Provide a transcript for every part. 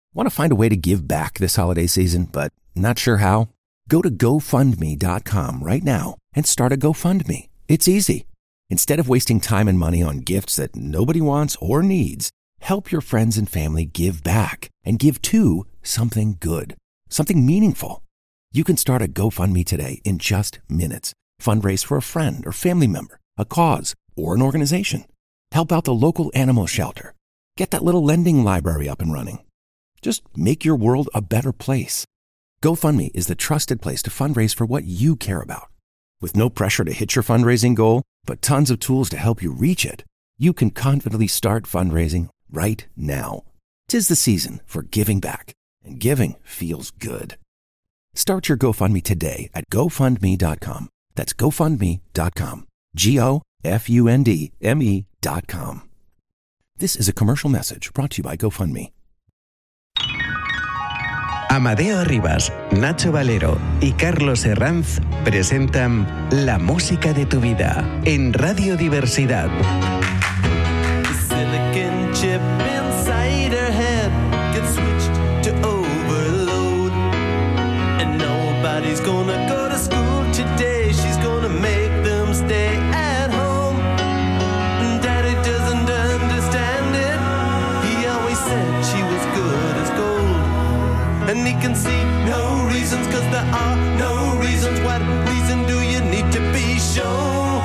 Want to find a way to give back this holiday season, but not sure how? Go to GoFundMe.com right now and start a GoFundMe. It's easy. Instead of wasting time and money on gifts that nobody wants or needs, help your friends and family give back and give to something good, something meaningful. You can start a GoFundMe today in just minutes. Fundraise for a friend or family member, a cause, or an organization. Help out the local animal shelter. Get that little lending library up and running. Just make your world a better place. GoFundMe is the trusted place to fundraise for what you care about. With no pressure to hit your fundraising goal, but tons of tools to help you reach it, you can confidently start fundraising right now. 'Tis the season for giving back, and giving feels good. Start your GoFundMe today at GoFundMe.com. That's GoFundMe.com. GoFundMe.com. This is a commercial message brought to you by GoFundMe. Amadeo Rivas, Nacho Valero y Carlos Herranz presentan La música de tu vida en Radio Diversidad. The silicon chip inside her head gets switched to overload, and nobody's gonna go to school today. She's gonna make them stay at home. Daddy doesn't understand it. He always said she was good as gold. And he can see no reasons, cause there are no reasons. What reason do you need to be shown?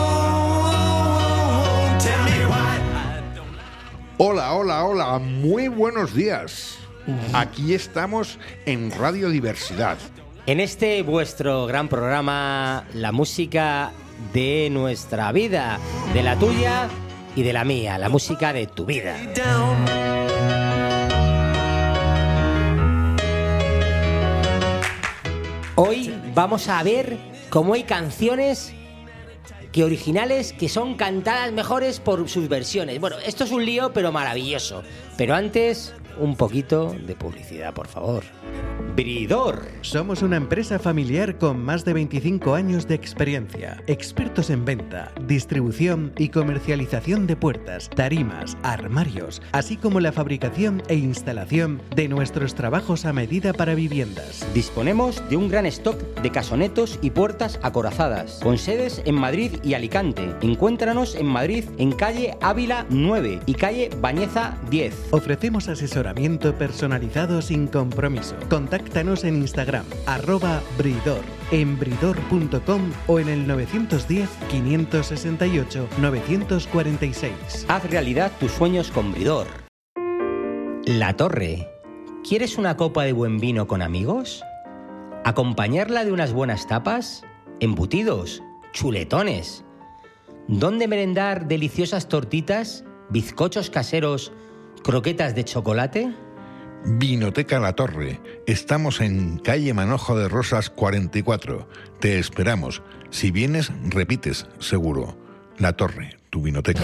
Tell me why. Hola, hola, hola, muy buenos días. Aquí estamos en Radio Diversidad. En este vuestro gran programa, la música de nuestra vida, de la tuya y de la mía, la música de tu vida. Hoy vamos a ver cómo hay canciones que originales que son cantadas mejores por sus versiones. Bueno, esto es un lío, pero maravilloso. Pero antes, un poquito de publicidad, por favor. Bridor. Somos una empresa familiar con más de 25 años de experiencia, expertos en venta, distribución y comercialización de puertas, tarimas, armarios, así como la fabricación e instalación de nuestros trabajos a medida para viviendas. Disponemos de un gran stock de casonetos y puertas acorazadas, con sedes en Madrid y Alicante. Encuéntranos en Madrid en calle Ávila 9 y calle Bañeza 10. Ofrecemos asesoramiento personalizado sin compromiso. Contáctanos en Instagram, @Bridor, en bridor.com o en el 910 568 946. Haz realidad tus sueños con Bridor. La Torre. ¿Quieres una copa de buen vino con amigos? ¿Acompañarla de unas buenas tapas? ¿Embutidos? ¿Chuletones? ¿Dónde merendar deliciosas tortitas? ¿Bizcochos caseros? ¿Croquetas de chocolate? Vinoteca La Torre. Estamos en calle Manojo de Rosas 44. Te esperamos. Si vienes, repites, seguro. La Torre, tu vinoteca.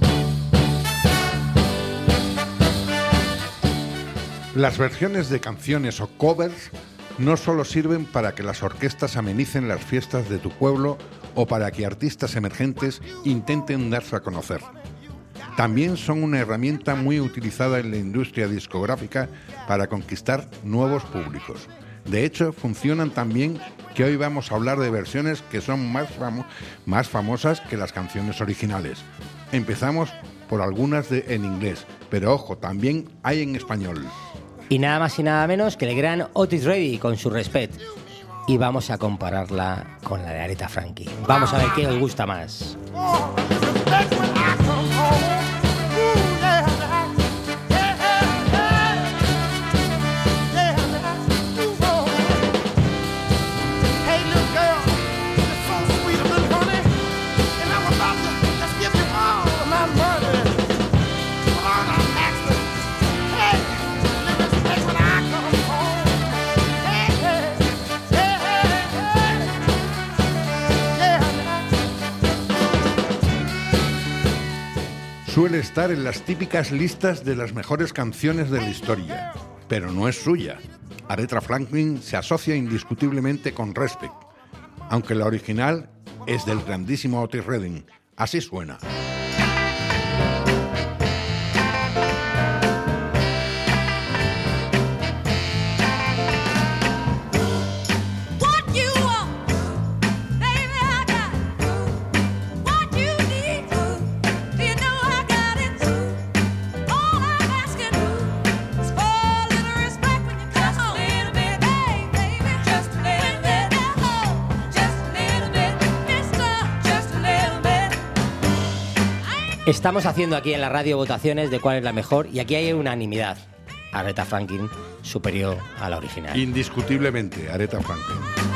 Las versiones de canciones o covers no solo sirven para que las orquestas amenicen las fiestas de tu pueblo o para que artistas emergentes intenten darse a conocer. También son una herramienta muy utilizada en la industria discográfica para conquistar nuevos públicos. De hecho, funcionan tan bien que hoy vamos a hablar de versiones que son más famosas que las canciones originales. Empezamos por algunas en inglés, pero ojo, también hay en español. Y nada más y nada menos que el gran Otis Redding con su Respect. Y vamos a compararla con la de Aretha Franklin. Vamos a ver qué os gusta más. Suele estar en las típicas listas de las mejores canciones de la historia, pero no es suya. Aretha Franklin se asocia indiscutiblemente con Respect, aunque la original es del grandísimo Otis Redding. Así suena. Estamos haciendo aquí en la radio votaciones de cuál es la mejor y aquí hay unanimidad. Aretha Franklin superior a la original. Indiscutiblemente, Aretha Franklin.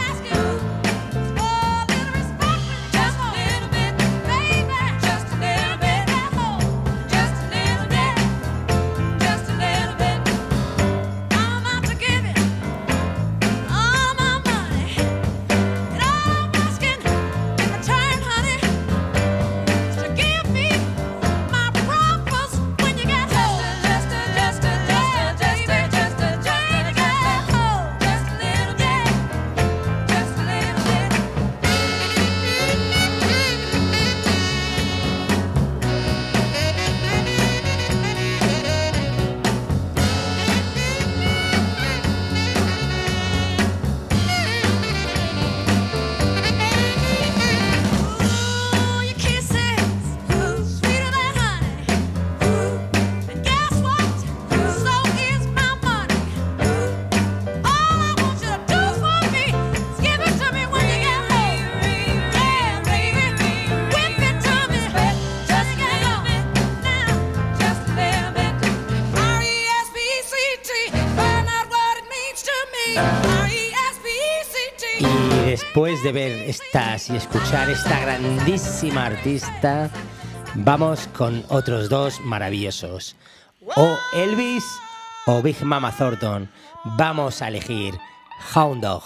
Después de ver estas y escuchar esta grandísima artista, vamos con otros dos maravillosos. O Elvis o Big Mama Thornton. Vamos a elegir Hound Dog.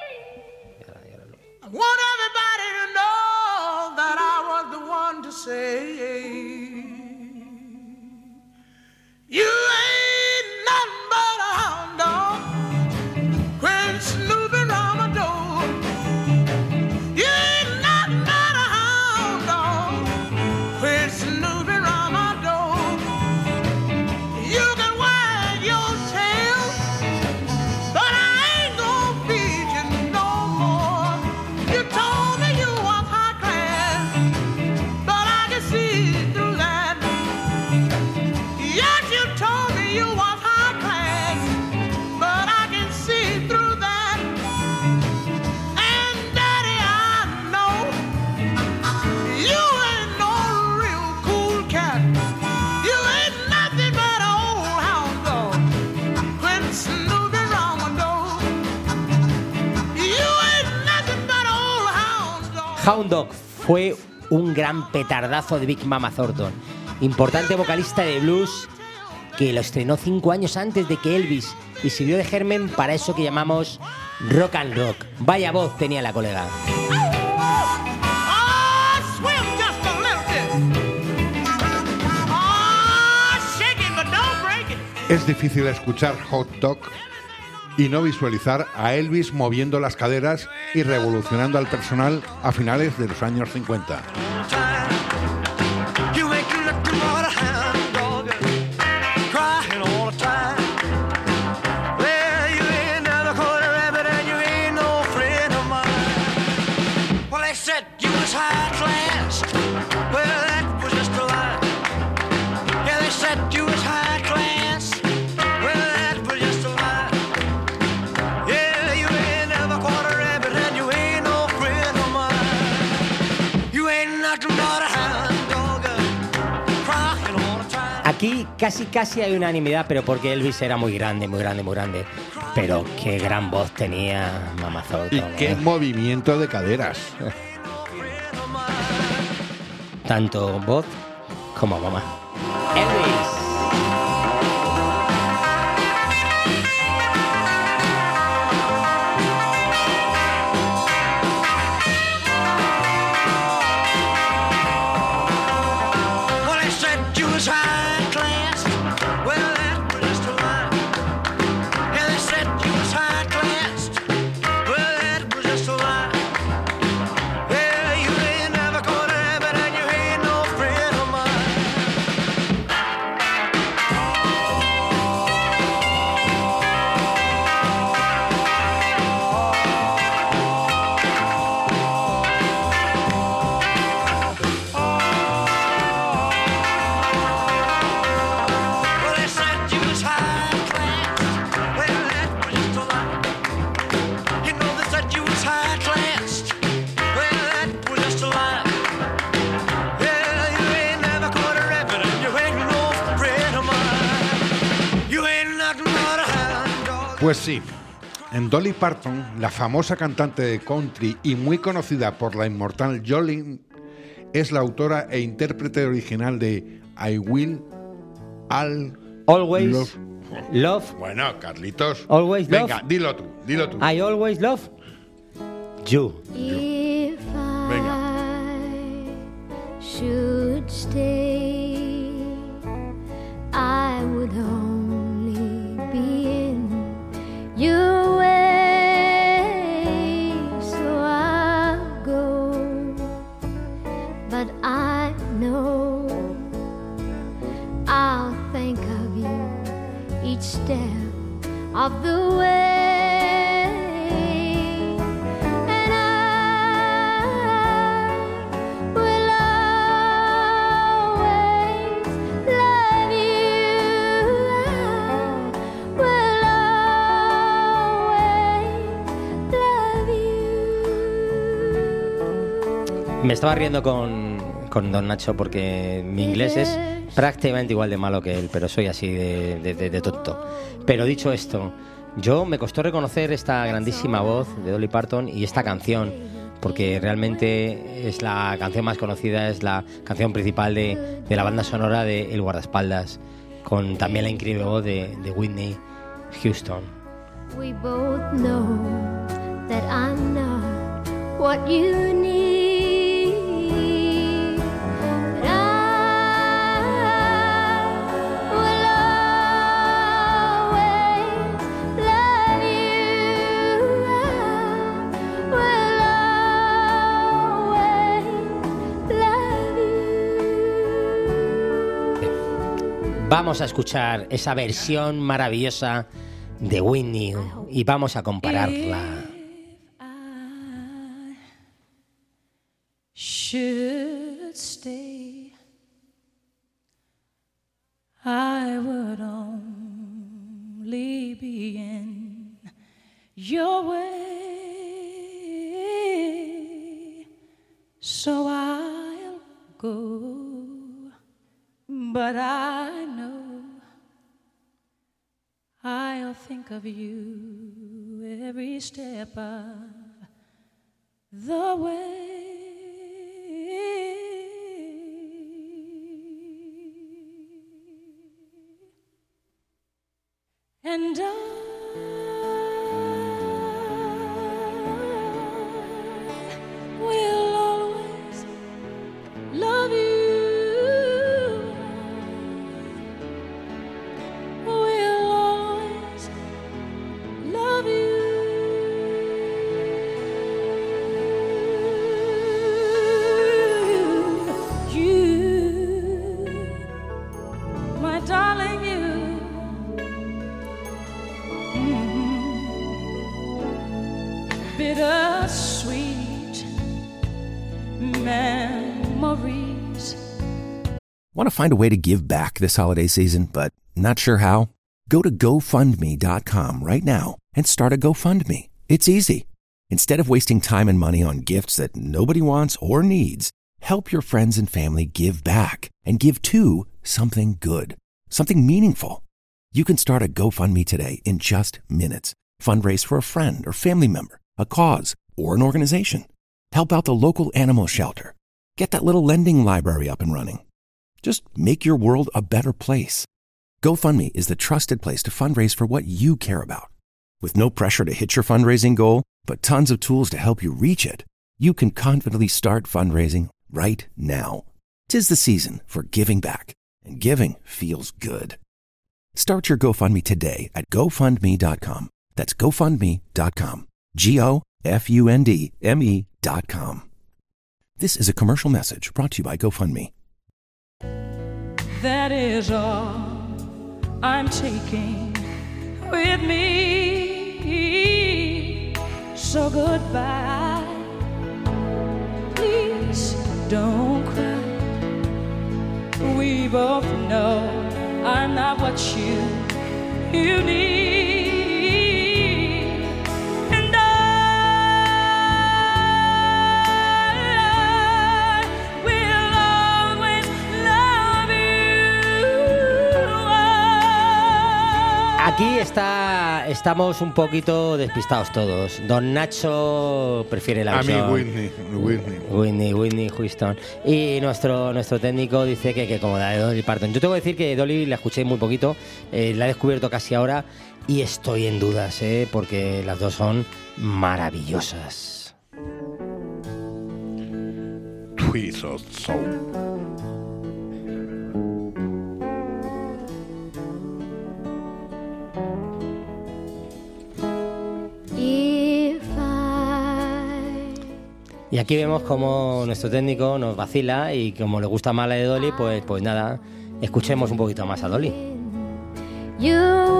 I want everybody to know that I was the one to say you ain't nothing but a hound dog. Quit snooping around my door. You ain't nothing but a hound dog. Quit snooping around my door. You can wag your tail, but I ain't gonna feed you no more. You told me you was high class, but I can see through that. Yes, you told me you was high class, but I can see through that. And Daddy, I know you ain't no real cool cat. You ain't nothing but an old hound dog. Quit snooping around my door. You ain't nothing but an old hound dog. Hound Dog fue un gran petardazo de Big Mama Thornton, importante vocalista de blues que lo estrenó 5 años antes de que Elvis y sirvió de germen para eso que llamamos rock and rock. Vaya voz tenía la colega. Oh, swim just a little bit. Oh, shake it, but don't break it. Es difícil escuchar Hot Dog y no visualizar a Elvis moviendo las caderas y revolucionando al personal a finales de los años 50. You ain't nothing but a hound dog, crying all the time. Well, you ain't never caught a rabbit and you ain't no friend of mine. Well, they said you was high class. Well, that was just a lie. Yeah, they said you was high class. Well, that was just a lie. Yeah, you ain't never caught a rabbit and you ain't no friend of mine. You ain't nothing but a hound dog, crying all the time. Aquí casi hay unanimidad, pero porque Elvis era muy grande. Pero qué gran voz tenía Mama Y Thornton. qué movimiento de caderas. Tanto voz como mamá. Elvis. Well, they said you was high class. Well, that was just a lie. Yeah, they said you was high class. Well, that was just a lie. Yeah, you ain't never caught a rabbit and you ain't no friend of mine. Pues sí, en Dolly Parton, la famosa cantante de country y muy conocida por la inmortal Jolene, es la autora e intérprete original de I Will Always Love. Bueno, Carlitos. Always love. Venga, dilo tú. I always love you. If I should stay, I would only be in your way, so I'll go. But I know I'll think of you each step of the way. Me estaba riendo con Don Nacho porque mi inglés es prácticamente igual de malo que él, pero soy así de tonto. Pero dicho esto, me costó reconocer esta grandísima voz de Dolly Parton y esta canción, porque realmente es la canción más conocida, es la canción principal de la banda sonora de El Guardaespaldas, con también la increíble voz de Whitney Houston. We both know that I'm not what you need. Vamos a escuchar esa versión maravillosa de Whitney y vamos a compararla. Should stay, I would only be in your way, so I'll go. But I know I'll think of you every step of the way. And I will always love you. Want to find a way to give back this holiday season, but not sure how? Go to GoFundMe.com right now and start a GoFundMe. It's easy. Instead of wasting time and money on gifts that nobody wants or needs, help your friends and family give back and give to something good, something meaningful. You can start a GoFundMe today in just minutes. Fundraise for a friend or family member, a cause, or an organization. Help out the local animal shelter. Get that little lending library up and running. Just make your world a better place. GoFundMe is the trusted place to fundraise for what you care about. With no pressure to hit your fundraising goal, but tons of tools to help you reach it, you can confidently start fundraising right now. 'Tis the season for giving back, and giving feels good. Start your GoFundMe today at GoFundMe.com. That's GoFundMe.com. GoFundMe.com. This is a commercial message brought to you by GoFundMe. That is all I'm taking with me. So goodbye. Please don't cry. We both know I'm not what you need. And I will always love you. Aquí estamos un poquito despistados todos. Don Nacho prefiere la versión. A mí Whitney Houston. Y nuestro técnico dice que como la de Dolly Parton. Yo tengo que decir que Dolly la escuché muy poquito, la he descubierto casi ahora y estoy en dudas, porque las dos son maravillosas. Twist of Soul. Y aquí vemos como nuestro técnico nos vacila y como le gusta más la de Dolly, pues nada, escuchemos un poquito más a Dolly. Your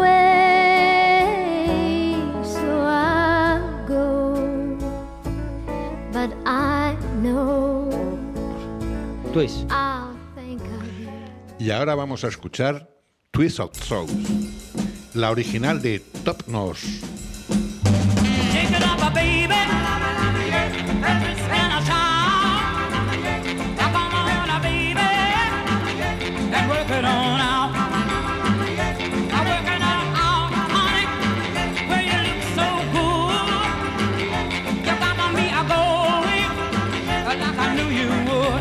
way, so I go, but I know Twist. I'll think of you. Y ahora vamos a escuchar Twist of Soul, la original de Top Notch. Shake it up, baby. And a shout. Now come on, baby. And work it on out. Now work it on out, honey. Where you look so good. You got me a-going like I knew you would.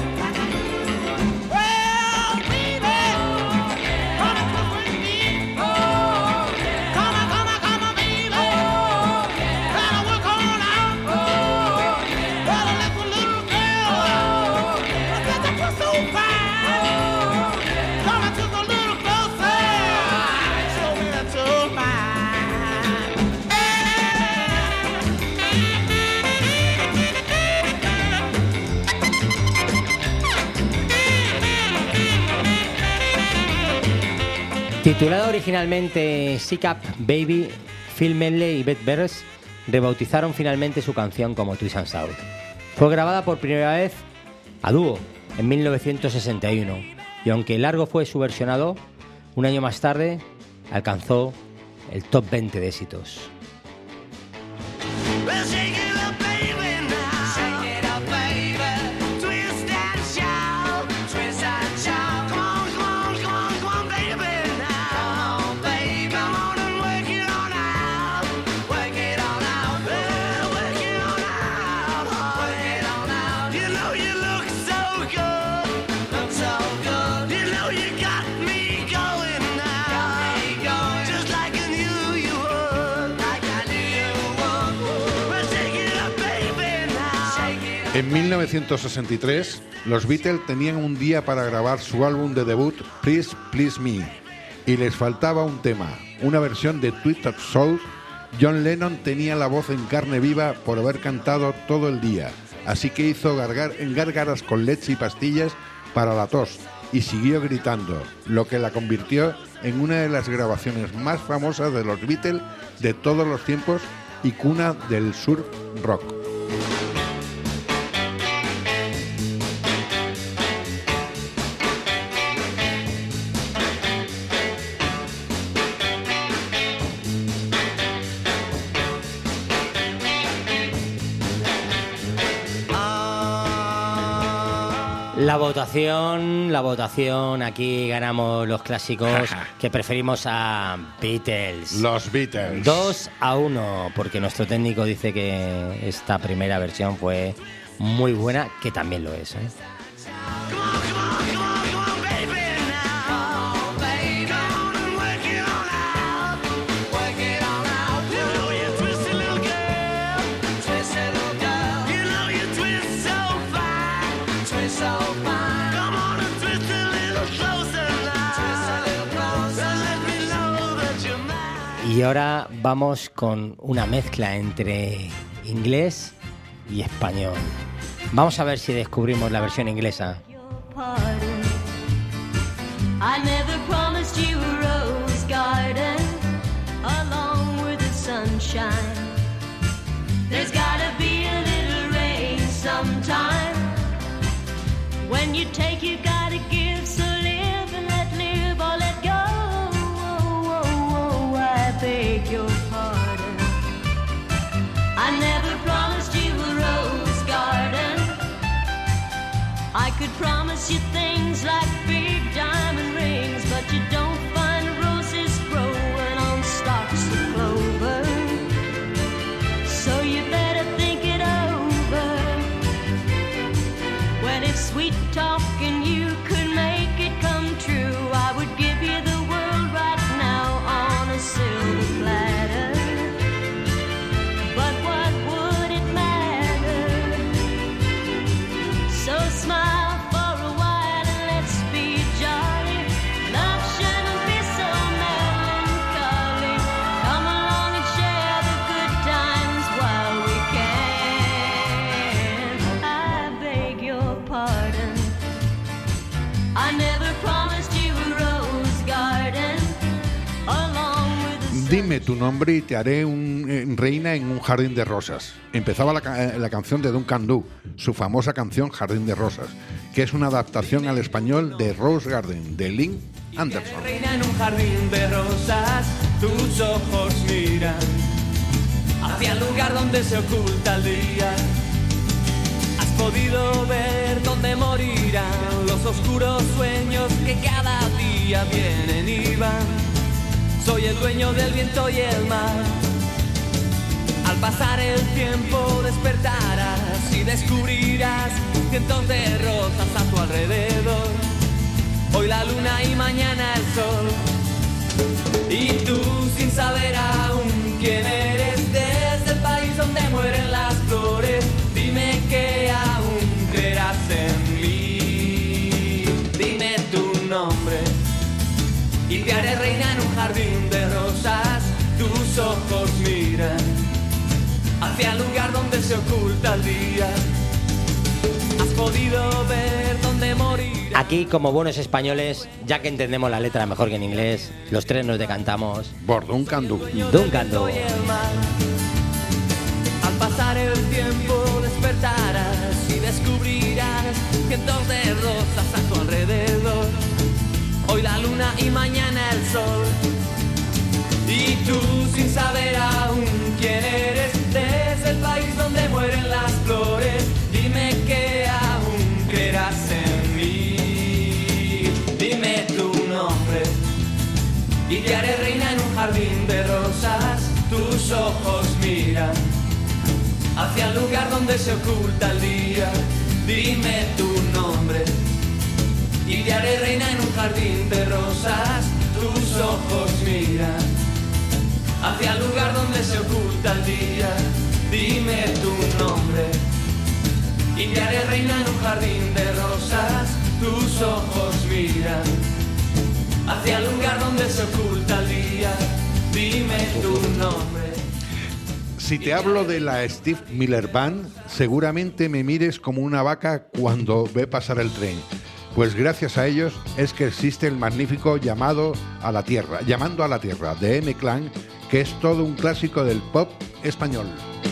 Well, baby, come on with me. Come on, baby. Gotta work on out. Gotta let the little girl. Look at the pussy so fine. Come on to the little closer. Show me that you're mine. Titulada originalmente Sick Up Baby, Phil Medley y Beth Beres rebautizaron finalmente su canción como Twist and Shout. Fue grabada por primera vez a dúo en 1961 y aunque largo fue su versionado, un año más tarde alcanzó el top 20 de éxitos. Well, shake it up, baby, now. Shake it up, baby. Twist and shout. Twist and shout. Come on, come on, come on, come on, baby, now. Come on, baby. Come on and work it on out. Work it on out. Well, work it on out. Work it on out. You know you look so good. Look so good. You know you got me going now. Got me going. Just like I knew you would. Like I knew you would. Well, shake it up, baby, now. Shake it up. En 1963, los Beatles tenían un día para grabar su álbum de debut, Please Please Me, y les faltaba un tema, una versión de Twist of Soul. John Lennon tenía la voz en carne viva por haber cantado todo el día, así que hizo gárgaras con leche y pastillas para la tos y siguió gritando, lo que la convirtió en una de las grabaciones más famosas de los Beatles de todos los tiempos y cuna del surf rock. La votación, aquí ganamos los clásicos que preferimos a Beatles. Los Beatles. 2-1, porque nuestro técnico dice que esta primera versión fue muy buena, que también lo es, ¿eh? Come on, come on, come on, come on, baby, now. Come on, baby. Come on and work it on out. Work it on out. You know you twisty little girl. Twisty little girl. You know you twist so fine. Twist so fine. Come on and twist a little closer now. Twist a little closer. Let me know that you're mine. Y ahora vamos con una mezcla entre inglés y español. Vamos a ver si descubrimos la versión inglesa. Pardon. I never promised you a rose garden along with the sunshine. There's gotta be a little rain sometime. When you take, you gotta give. So live and let live or let go. I beg your pardon. I never promised you a rose garden. I could promise you things like big diamond rings, but you don't find roses growing on stalks Dime tu nombre y te haré reina en un jardín de rosas. Empezaba la canción de Duncan Du, su famosa canción Jardín de Rosas, que es una adaptación al español de Rose Garden, de Lynn Anderson. Reina en un jardín de rosas, tus ojos miran hacia el lugar donde se oculta el día. Has podido ver dónde morirán los oscuros sueños que cada día vienen y van. Soy el dueño del viento y el mar. Al pasar el tiempo despertarás y descubrirás cientos de rosas a tu alrededor. Hoy la luna y mañana el sol. Y tú sin saber aún quién eres, desde el país donde mueren las flores, dime que aún creerás en mí. Dime tu nombre y te haré reina en un jardín de rosas. Tus ojos miran hacia el lugar donde se oculta el día. Has podido ver dónde morir. Aquí, como buenos españoles, ya que entendemos la letra mejor que en inglés, los tres nos decantamos por Duncan Du. Duncan Du. Al pasar el tiempo despertarás y descubrirás cientos de rosas a tu alrededor. Hoy la luna y mañana el sol. Y tú sin saber aún quién eres, desde el país donde mueren las flores, dime que aún creerás en mí. Dime tu nombre y te haré reina en un jardín de rosas. Tus ojos miran hacia el lugar donde se oculta el día. Dime tu nombre y te haré reina en un jardín de rosas. Tus ojos miran hacia el lugar donde se oculta el día. Dime tu nombre y te haré reina en un jardín de rosas. Tus ojos miran hacia el lugar donde se oculta el día. Dime tu nombre. Si te hablo de la Steve Miller Band, seguramente me mires como una vaca cuando ve pasar el tren. Pues gracias a ellos es que existe el magnífico Llamando a la Tierra, de M-Clan, que es todo un clásico del pop español.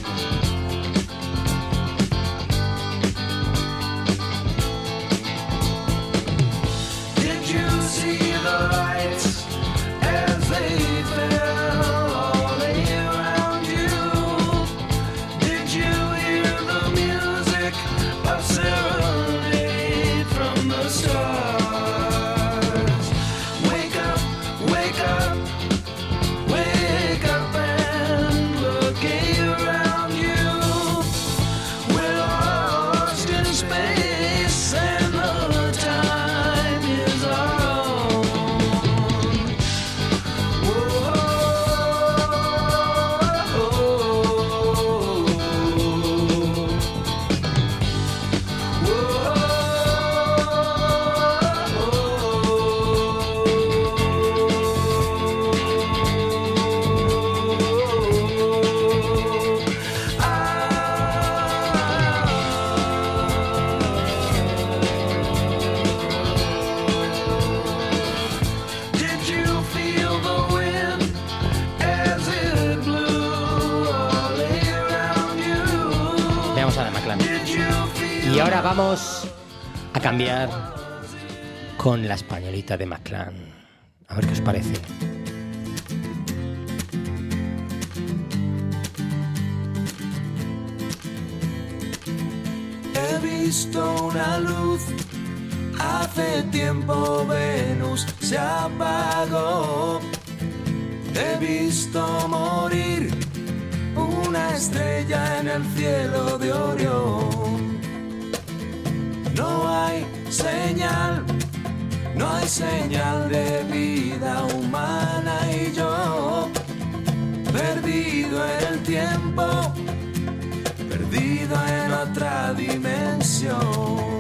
Y ahora vamos a cambiar con la españolita de M-Clan. A ver qué os parece. He visto una luz, hace tiempo Venus se apagó. He visto morir una estrella en el cielo de Orión. No hay señal de vida humana y yo, perdido en el tiempo, perdido en otra dimensión.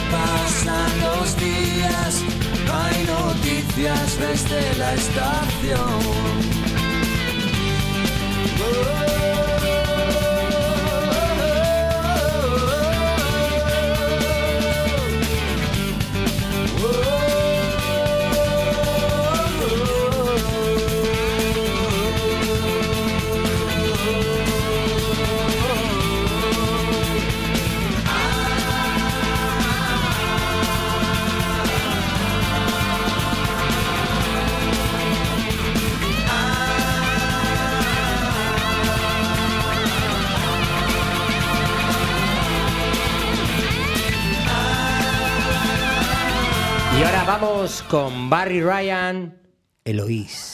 Pasan los días, no hay noticias desde la estación. Y ahora vamos con Barry Ryan, Eloís.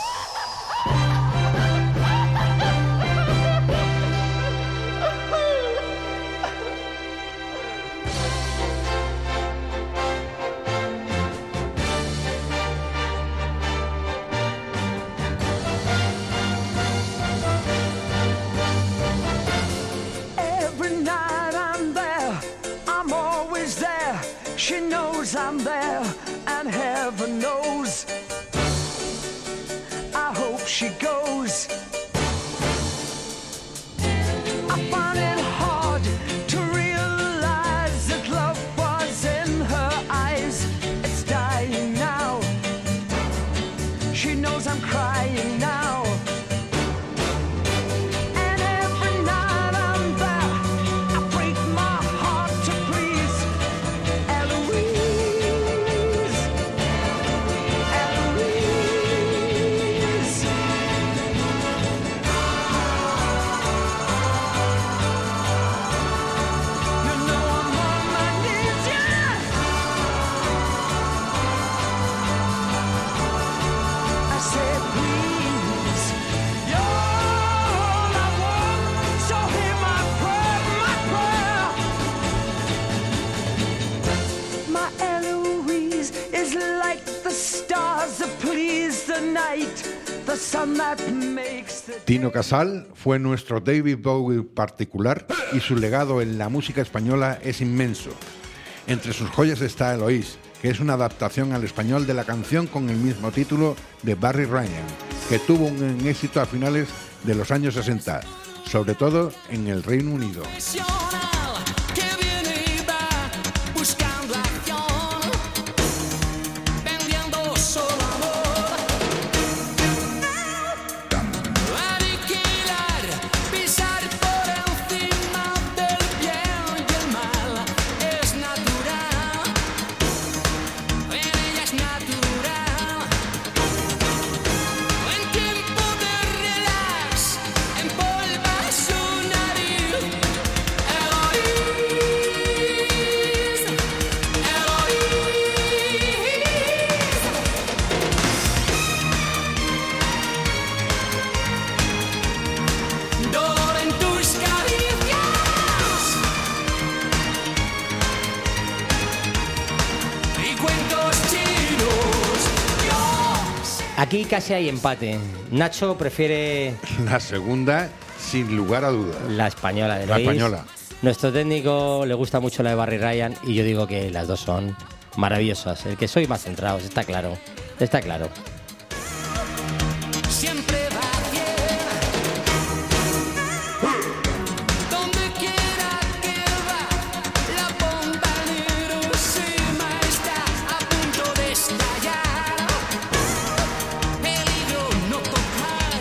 Every night I'm there, I'm always there. She knows I'm there, and heaven knows I hope she goes. I find it hard to realize that love was in her eyes. It's dying now. She knows I'm crying now. And every night I'm there, I break my heart to please Eloise. Eloise. You know I'm on my knees, yeah. I said, please, you're all I want, so hear my prayer, my prayer. My Eloise is like the stars that please the night, the sun that makes the Tino Casal fue nuestro David Bowie particular y su legado en la música española es inmenso. Entre sus joyas está Eloís, que es una adaptación al español de la canción con el mismo título de Barry Ryan, que tuvo un éxito a finales de los años 60, sobre todo en el Reino Unido. Profesional que viene y va buscando acción, vendiendo solo amor. Aniquilar, pisar por encima del bien y el mal es natural. En ella es natural. En tiempo de relax, empolva su nariz. Eloís, Eloís. Dolor en tus caricias y cuentos chinos. Dios. Aquí casi hay empate. Nacho prefiere La segunda, sin lugar a dudas. la española de La Eloís. española. Nuestro técnico le gusta mucho la de Barry Ryan y yo digo que las dos son maravillosas. El que soy más centrados, está claro. Está claro. Siempre va bien. Donde quiera que va, la bomba en Hiroshima está a punto de estallar. Peligro no tocar.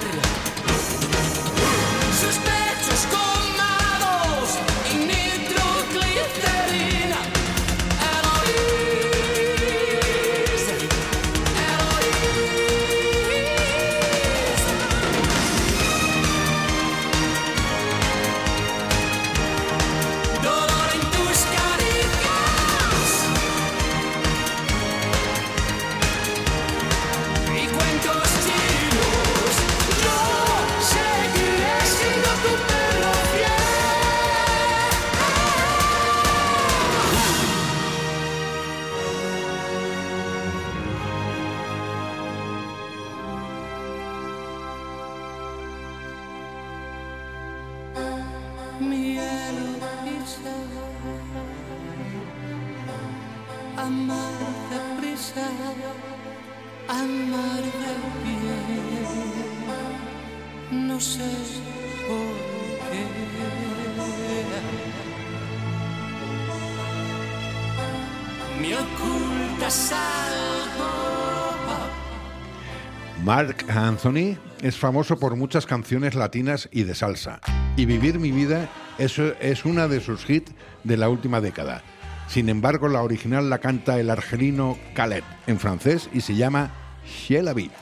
Sus pechos colmados y nitroglicerina. Eloís, Eloís. amarte bien, no sé por qué. Me ocultas algo. Marc Anthony es famoso por muchas canciones latinas y de salsa, y Vivir mi vida es una de sus hits de la última década. Sin embargo, la original la canta el argelino Khaled en francés y se llama C'est la vie.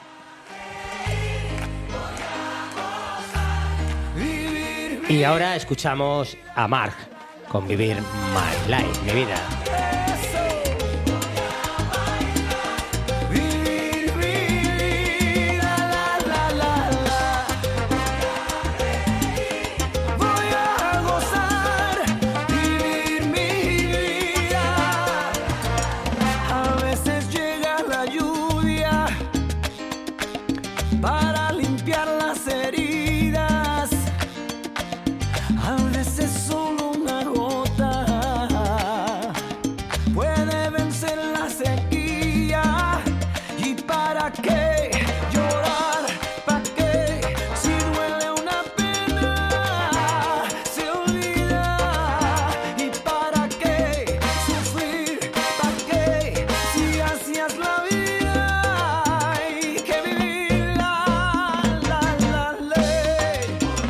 Y ahora escuchamos a Marc con Vivir My Life, mi vida. Para limpiar las heridas, a veces solo una gota puede vencer la sequía. ¿Y para qué llorar? ¿Para qué? Si duele una pena, se olvida. ¿Y para qué sufrir? ¿Para qué? Si hacías la vida, hay que vivir la ley.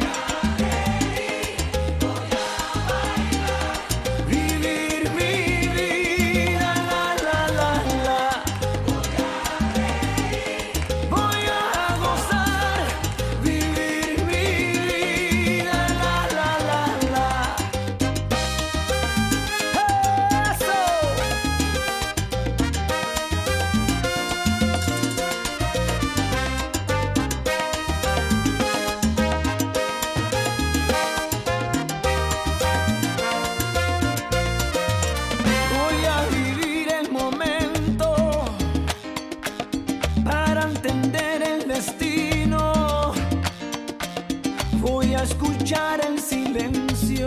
Vivir mi vida, voy a gozar, vivir mi vida, eso. Voy a vivir el momento para entender el destino. Voy a escuchar el silencio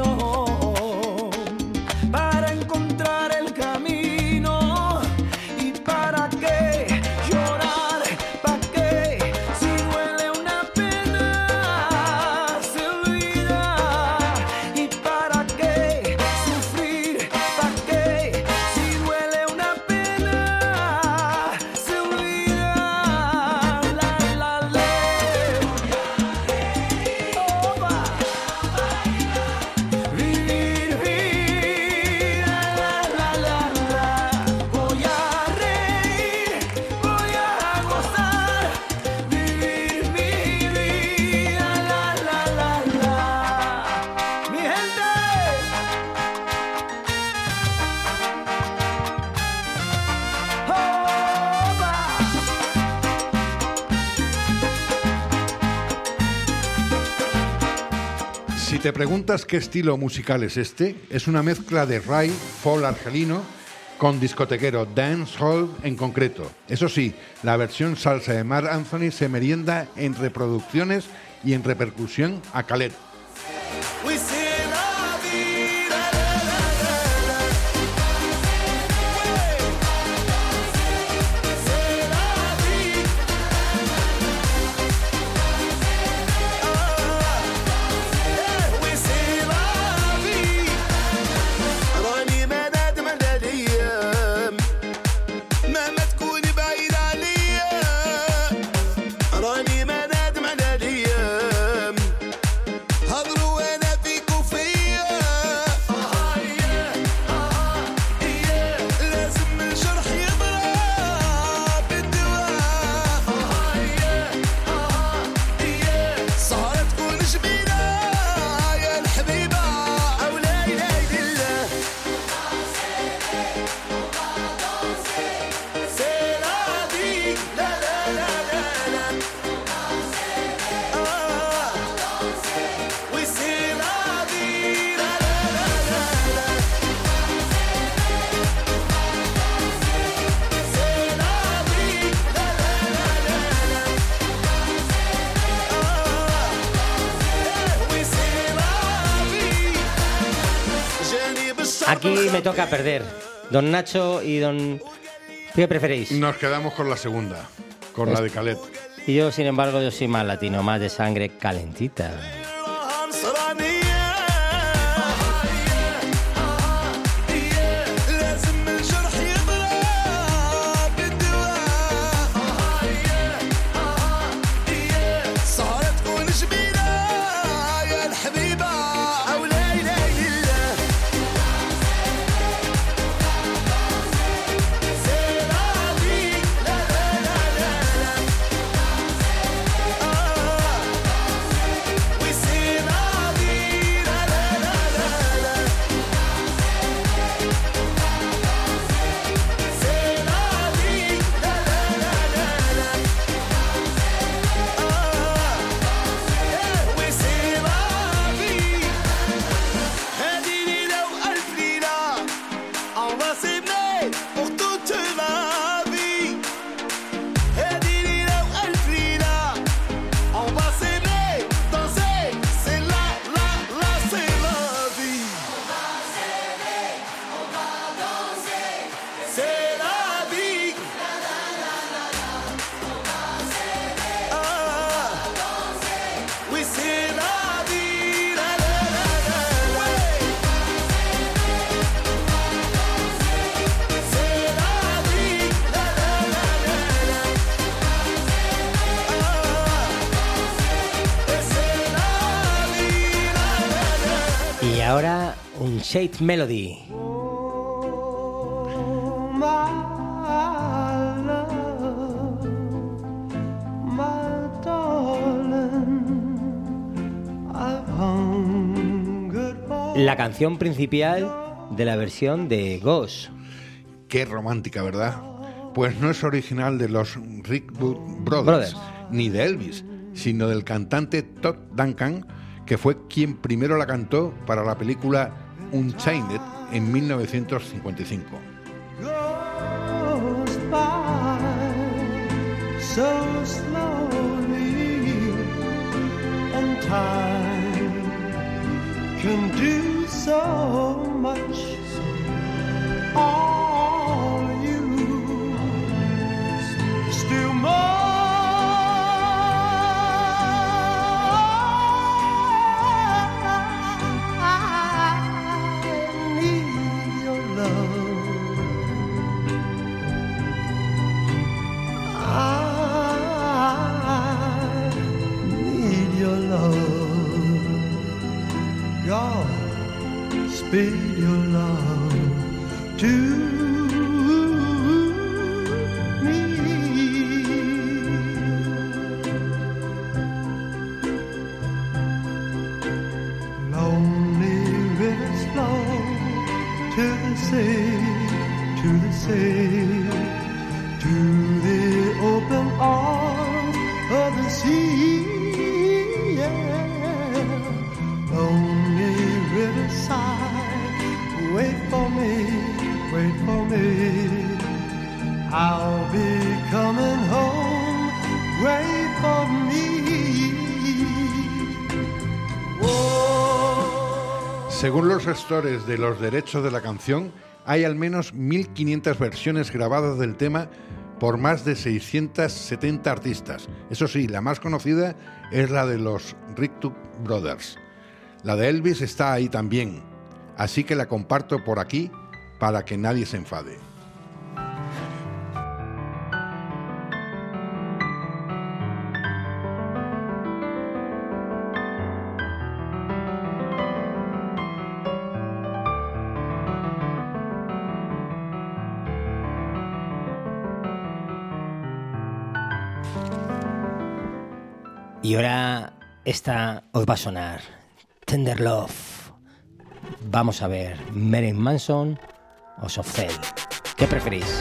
para encontrar el camino. ¿Y para qué llorar? ¿Para qué? Si duele una pena, se olvida. ¿Y para qué sufrir? ¿Para qué? Si duele una pena, se olvida la ley. Opa. Vivir vida, voy a reír, voy a gozar, vivir mi vida, mi gente. Si te preguntas qué estilo musical es este, es una mezcla de rave, folk argelino con discotequero, dancehall en concreto. Eso sí, la versión salsa de Marc Anthony se merienda en reproducciones y en repercusión a Khaled. We say la vida, c'est la vie. We say la vie. راني مداد ايام مهما تكوني بعيد عليا. راني مداد ايام هضروا وانا فيك وفيا. لازم الجرح يضرب بالدواء. سهرة تكون جميلة يا الحبيبة أو لا إله إلا الله. C'est la vie, la la la la la. We say la vie, la la la la la. C'est la vie, la la la la la. We say la vie. جاني بالشر Aquí me toca perder. Don Nacho y don... ¿Qué preferéis? Nos quedamos con la segunda. con la de Khaled. Y yo, sin embargo, yo soy más latino, más de sangre calentita. Y ahora un Shade Melody. La canción principal de la versión de Ghost. Qué romántica, ¿verdad? Pues no es original de los Ringwood Brothers, ni de Elvis, sino del cantante Todd Duncan, que fue quien primero la cantó para la película Unchained en 1955. Goes by so slowly, and time can do so much. All you still more. Speed your love to me. Lonely rivers flow to the sea, to the sea, to the open arms of the sea. Yeah. Lonely riverside, wait for me, wait for me. I'll be coming home, wait for me. Whoa. Según los gestores de los derechos de la canción, hay al menos 1.500 versiones grabadas del tema por más de 670 artistas. Eso sí, la más conocida es la de los Ringwood Brothers. La de Elvis está ahí también, así que la comparto por aquí para que nadie se enfade. Y ahora esta os va a sonar. Tender Love. Vamos a ver, Marilyn Manson o Soft Cell. ¿Qué preferís?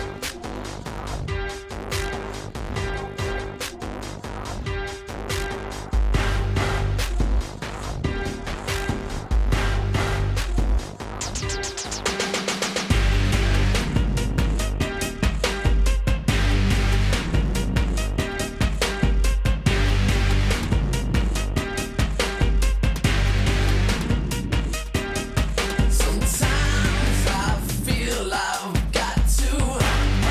Sometimes I feel I've got to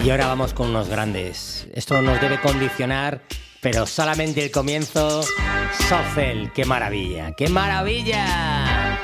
Y ahora vamos con unos grandes. Esto nos debe condicionar, pero solamente el comienzo. Sofel, qué maravilla, qué maravilla.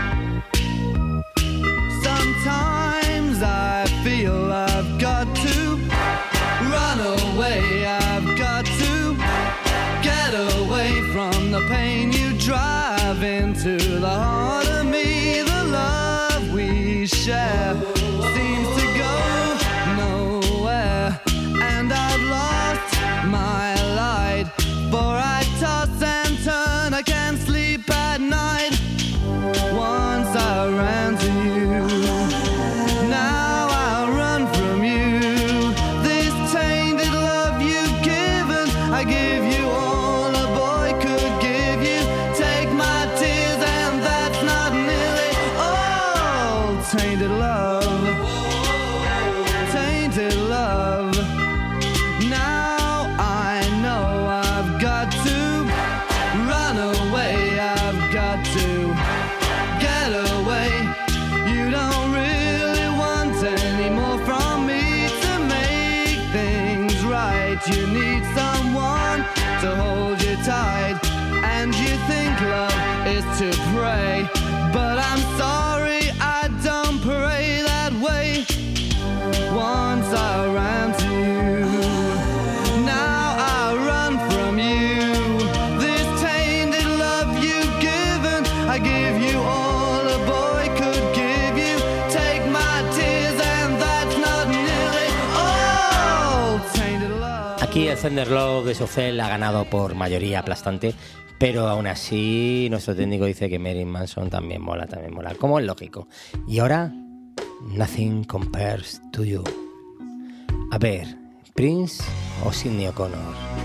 Sometimes I feel I've got to run away, I've got to get away from the pain you drive into the heart of me. The love we share seems to go nowhere, and I've lost my light, for I toss and turn, I can't sleep at night. Once I ran to you, now I run from you. This tainted love you've given, I give you all a boy could give you. Take my tears and that's not nearly all. Tainted love, tainted love. Now I know I've got to run away, I've got to get away. You don't really want any more from me to make things right. You need someone to hold you tight, and you think love is to pray, but I'm sorry, I don't pray that way. Once I ran to you, now I run from you. This tainted love you've given, I give you all a boy could give you. Take my tears and that's not nearly all. Tainted love. Aquí el Thunder Love de Sofel ha ganado por mayoría aplastante, pero aún así nuestro técnico dice que Marilyn Manson también mola, como es lógico. Y ahora, Nothing Compares to You. A ver, Prince o Sidney O'Connor.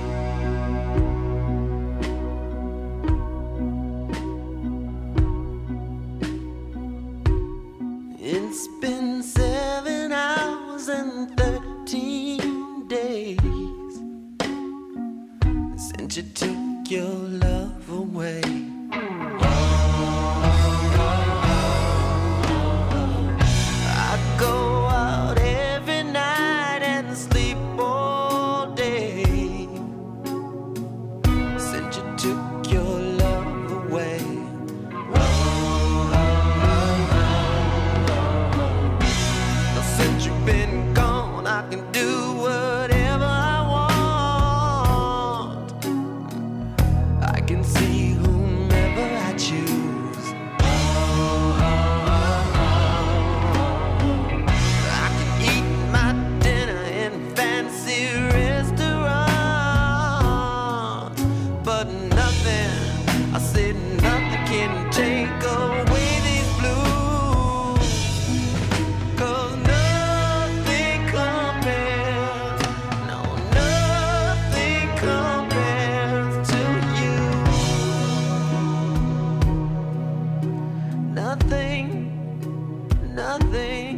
It's been 7 hours and 13 days since you took your love away. I go out every night and sleep all day since you took your love away. Since you've been gone, I can do whatever I want. I can see whomever I choose. I can eat my dinner in fancy restaurants, but nothing, I said nothing can take away these blues. 'Cause nothing compares, no, nothing compares to you. Nothing, nothing.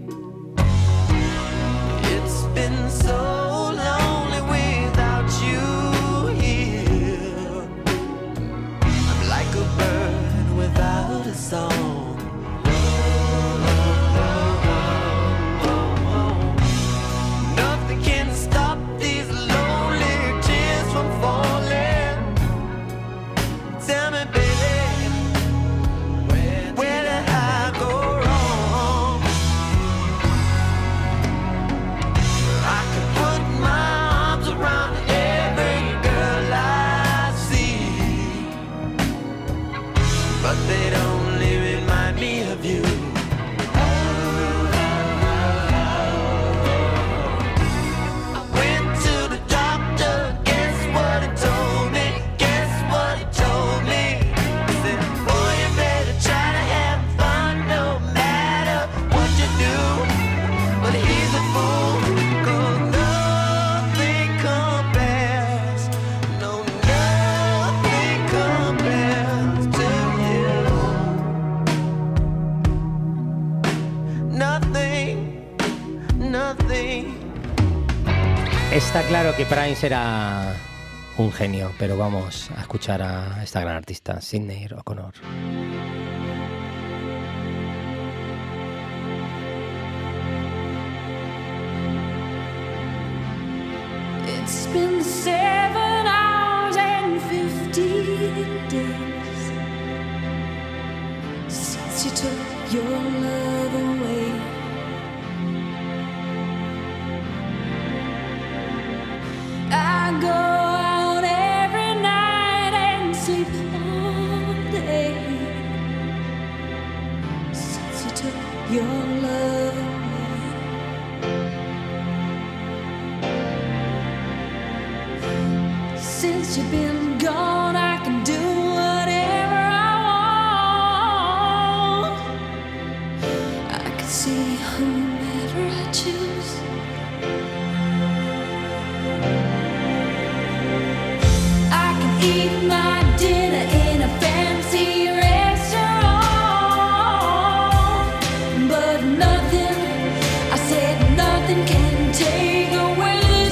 It's been so lonely without you here. I'm like a bird without a song. Nothing can stop these lonely tears from falling. Tell me, baby, where did I go wrong? I could put my arms around every girl I see, but they'd only remind me of you. Went to the doctor, guess what he told me? Guess what he told me? He said, boy, you better try to have fun no matter what you do. But he's a fool, 'cause nothing compares, no, nothing compares to you. Nothing, nothing. Está claro que Prince era un genio, pero vamos a escuchar a esta gran artista, Sidney O'Connor. It's been 7 hours and 50 days since you took your love away. I go out every night and sleep all day since you took your love away. Since you've been gone, I can do whatever I want. I can see whomever I choose. I can eat my dinner in a fancy restaurant, but nothing, I said nothing can take away these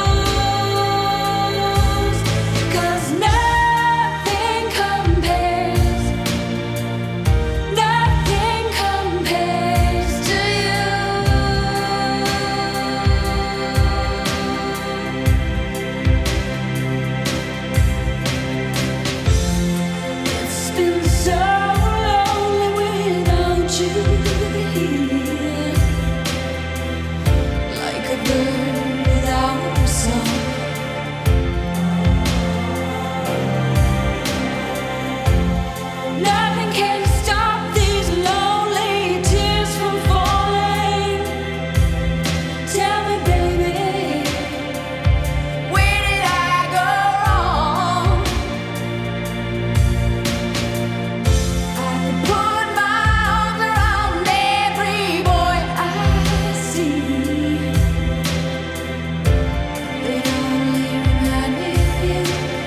blues, 'cause nothing compares to you. It's been so lonely without you here, like a bird without a song. Nothing can stop these lonely tears from falling. Tell me, baby, where did I go wrong? I could put my arms around every boy I see. They only remind me of you.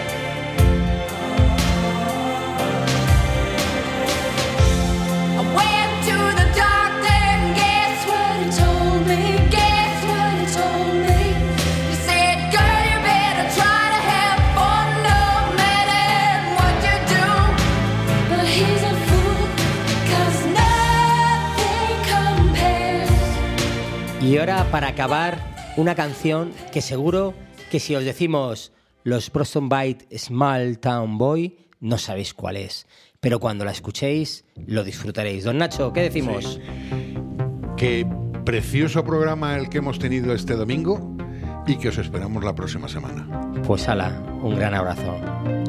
I went to the doctor and guess what he told me? Guess what he told me? He said, girl, you better try to have fun no matter what you do. But he's a fool, 'cause nothing compares. Y ahora, para acabar, una canción que seguro que si os decimos los Boston Bites Small Town Boy, no sabéis cuál es. Pero cuando la escuchéis, lo disfrutaréis. Don Nacho, ¿qué decimos? Qué precioso programa el que hemos tenido este domingo y que os esperamos la próxima semana. Pues ala, un gran abrazo.